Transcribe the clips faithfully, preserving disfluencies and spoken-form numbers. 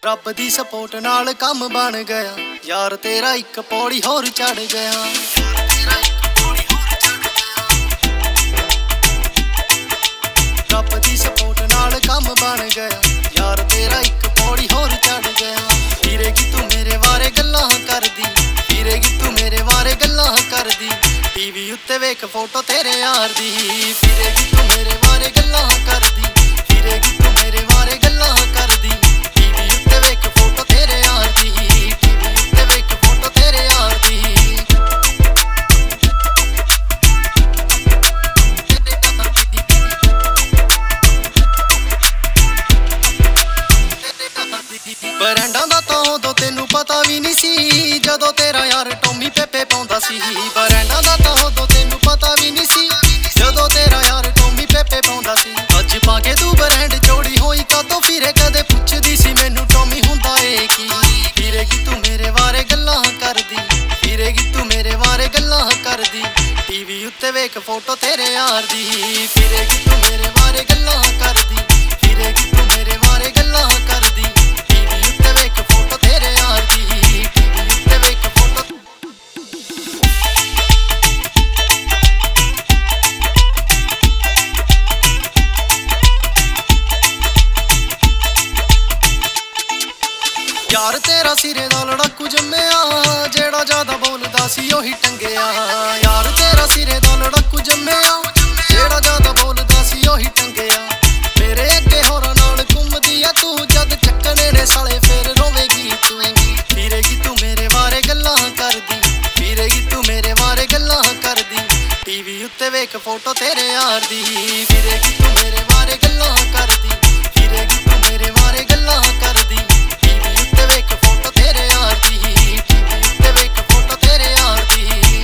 ਰੱਬ ਦੀ ਸਪੋਰਟ ਨਾਲ ਕੰਮ ਬਣ ਗਿਆ ਯਾਰ ਤੇਰਾ ਇੱਕ ਪੌੜੀ ਹੋਰ ਚੜ ਗਿਆ। ਰੱਬ ਦੀ ਸਪੋਰਟ ਨਾਲ ਕੰਮ ਬਣ ਗਿਆ ਯਾਰ ਤੇਰਾ ਇੱਕ ਪੌੜੀ ਹੋਰ ਚੜ ਗਿਆ। ਫਿਰੇਗੀ ਤੂੰ ਮੇਰੇ ਬਾਰੇ ਗੱਲਾਂ ਕਰਦੀ, ਫਿਰੇਗੀ ਤੂੰ ਮੇਰੇ ਬਾਰੇ ਗੱਲਾਂ ਕਰਦੀ, ਟੀਵੀ ਉੱਤੇ ਵੇਖ ਫੋਟੋ ਤੇਰੇ ਯਾਰ ਦੀ। ਫਿਰੇਗੀ ਤੂੰ ਮੇਰੇ ਬਾਰੇ ਗੱਲਾਂ ਕਰਦੀ, ਫਿਰੇਗੀ ਤੂੰ ਮੇਰੇ ਬਾਰੇ ਗੱਲਾਂ ਕਰਦੀ, ਟੀਵੀ ਉੱਤੇ ਵੇਖ ਫੋਟੋ ਤੇਰੇ ਯਾਰ ਦੀ, ਟੀਵੀ ਉੱਤੇ ਵੇਖ ਫੋਟੋ ਤੇਰੇ ਯਾਰ ਦੀ। ਬਰੈਂਡਾਂ ਦਾ ਤਾਂ ਉਦੋਂ ਤੈਨੂੰ ਪਤਾ ਵੀ ਨਹੀਂ ਸੀ ਜਦੋਂ ਤੇਰਾ ਯਾਰ ਟੋਮੀ ਪੇਪੇ ਪਾਉਂਦਾ ਸੀ। ਬਰੈਂਡਾਂ ਦਾ ਤਾਂ ਉਦੋਂ ਤੈਨੂੰ ਪਤਾ ਵੀ ਨਹੀਂ ਸੀ ਜਦੋਂ ਤੇਰਾ ਯਾਰ ਟੋਮੀ ਪੇਪੇ ਪਾਉਂਦਾ ਸੀ। ਅੱਜ ਪਾ ਕੇ ਤੂੰ ਬਰੈਂਡ ਚੋੜੀ ਹੋਈ ਕਾਤੋਂ ਫਿਰੇ, ਕਦੇ ਪੁੱਛਦੀ ਸੀ ਮੈਨੂੰ ਟੋਮੀ ਹੁੰਦਾ ਏ ਕੀ। ਫਿਰੇਗੀ ਤੂੰ ਮੇਰੇ ਬਾਰੇ ਗੱਲਾਂ ਕਰਦੀ, ਫਿਰੇਗੀ ਤੂੰ ਮੇਰੇ ਬਾਰੇ ਗੱਲਾਂ ਕਰਦੀ, ਟੀਵੀ ਉੱਤੇ ਵੇਖ ਫੋਟੋ ਤੇਰੇ ਯਾਰ ਦੀ। ਫਿਰੇਗੀ ਤੂੰ ਮੇਰੇ ਬਾਰੇ ਗੱਲਾਂ ਕਰਦੀ, ਫਿਰੇਗੀ ਤੂੰ ਮੇਰੇ ਬਾਰੇ ਗੱਲਾਂ ਕਰਦੀ, ਟੀਵੀ ਉੱਤੇ ਵੇਖ ਫੋਟੋ ਤੇਰੇ ਯਾਰ ਦੀ, ਟੀਵੀ ਉੱਤੇ ਵੇਖ ਫੋਟੋ। ਯਾਰ ਤੇਰਾ ਸਿਰੇ ਦਾ ਲੜਾਕੂ ਜੰਮਿਆ, ਜਿਹੜਾ ਜ਼ਿਆਦਾ ਬੋਲਦਾ ਸੀ ਉਹੀ ਟੰਗਿਆ। ਯਾਰ ਤੇਰਾ ਸਿਰੇ ਦਾ ਲੜਾਕੂ ਜੰਮਿਆ, ਜਿਹੜਾ ਜ਼ਿਆਦਾ ਬੋਲਦਾ ਸੀ ਉਹੀ ਟੰਗਿਆ। ਮੇਰੇ ਅੱਗੇ ਹੋਰਾਂ ਨਾਲ ਘੁੰਮਦੀ ਆ ਤੂੰ, ਜਦ ਚੱਕਣੇ ਨੇ ਸਾਲੇ ਫੇਰ ਰੋਵੇਗੀ ਤੂੰ। ਫਿਰੇਗੀ ਤੂੰ ਮੇਰੇ ਬਾਰੇ ਗੱਲਾਂ ਕਰਦੀ, ਫਿਰੇਗੀ ਤੂੰ ਮੇਰੇ ਬਾਰੇ ਗੱਲਾਂ ਕਰਦੀ, ਟੀਵੀ ਉੱਤੇ ਵੇਖ ਫੋਟੋ ਤੇਰੇ ਯਾਰ ਦੀ। ਫਿਰੇਗੀ ਤੂੰ ਮੇਰੇ ਬਾਰੇ ਗੱਲਾਂ ਕਰਦੀ, ਫਿਰੇਗੀ ਤੂੰ ਮੇਰੇ ਬਾਰੇ ਗੱਲਾਂ ਕਰਦੀ, ਟੀਵੀ ਉੱਤੇ ਵੇਖ ਫੋਟੋ ਤੇਰੇ ਯਾਰ ਦੀ, ਟੀਵੀ ਉੱਤੇ ਵੇਖ ਫੋਟੋ ਤੇਰੇ ਯਾਰ ਦੀ।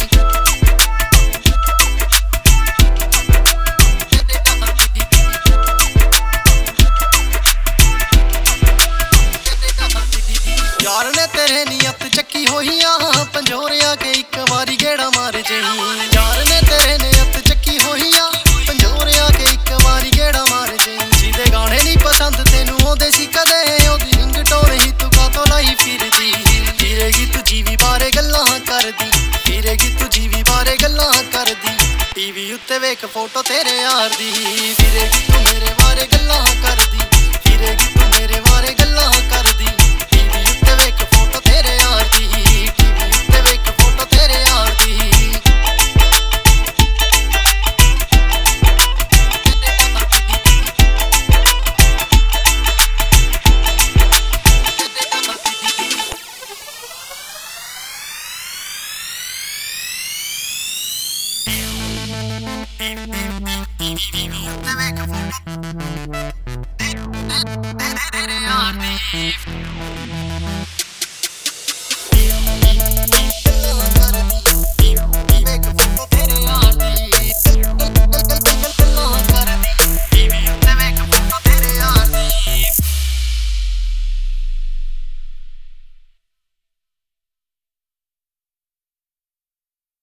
ਯਾਰ ਨੇ ਤੇਰੇ ਨੀਅਤ ਚੱਕੀ ਹੋਈ ਆ, ਪੰਜੋਰਿਆ ਕੇ ਇੱਕ ਵਾਰੀ ਗੇੜਾ ਮਾਰ ਜਈ। ਯਾਰ ਨੇ ਤੇਰੇ ਨੀਅਤ ਚੱਕੀ ਹੋਈ ਆ, ਪੰਜੋਰਿਆ ਕੇ ਇੱਕ ਵਾਰੀ ਗੇੜਾ ਮਾਰ ਜਈ। ਜਿਹਦੇ ਗਾਣੇ ਨਹੀਂ ਪਸੰਦ ਤੈਨੂੰ ਆਉਂਦੇ ਸੀ ਕਦੇ, ਉਹਦੀ ਰਿੰਗਟੋਨ ਹੀ ਤੂੰ ਕਾਤੋਂ ਲਾਈ ਫਿਰਦੀ। ਫਿਰੇਗੀ ਤੂੰ ਜੀਵੀ ਬਾਰੇ ਗੱਲਾਂ ਕਰਦੀ, ਫਿਰੇਗੀ ਤੂੰ ਜੀਵੀ ਬਾਰੇ ਗੱਲਾਂ ਕਰਦੀ, ਟੀਵੀ ਉੱਤੇ ਵੇਖ ਫੋਟੋ ਤੇਰੇ ਯਾਰ ਦੀ। ਫਿਰੇਗੀ ਤੂੰ ਮੇਰੇ ਬਾਰੇ ਗੱਲਾਂ ਕਰਦੀ, ਫਿਰੇਗੀ ਤੂੰ ਮੇਰੇ ਬਾਰੇ ਗੱਲਾਂ ਕਰਦੀ, ਟੀਵੀ ਉੱਤੇ ਵੇਖ ਫੋਟੋ ਤੇਰੇ ਯਾਰ ਦੀ, ਟੀਵੀ ਉੱਤੇ ਵੇਖ ਫੋਟੋ ਤੇਰੇ ਯਾਰ ਦੀ।